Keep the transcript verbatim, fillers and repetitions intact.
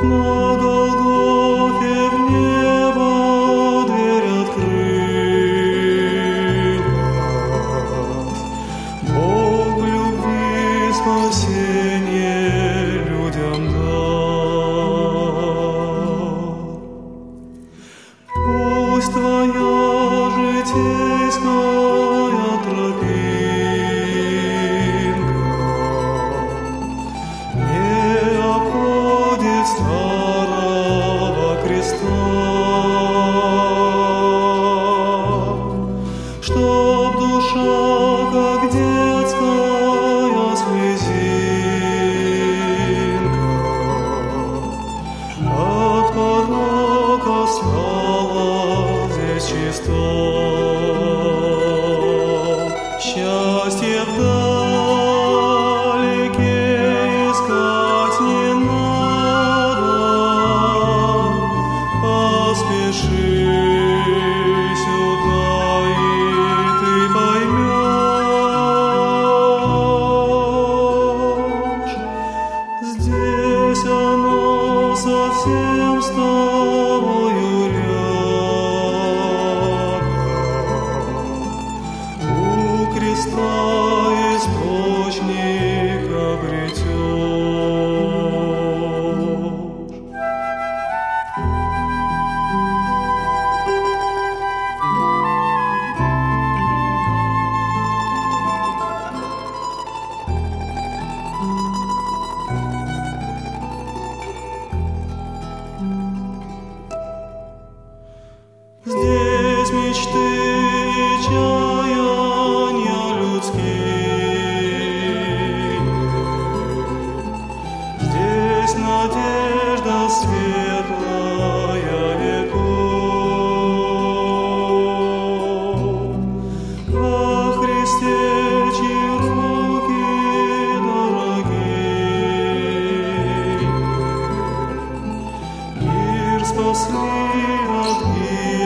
На Голгофе в небо дверь открылась. Бог в любви спасение людям дал. Пусть твоя житейская тропинка не обходит старого креста, чтоб душа, как детская слезинка, от порока стала здесь чиста. Счастье вдалеке искать не надо, поспеши сюда, и ты поймешь. Здесь оно совсем с тобою рядом, у креста источник обретешь. Здесь мечты и чаяния людские, здесь надежда светлая веков. Во Христе, чьи руки дорогие, мир спасли от гибели.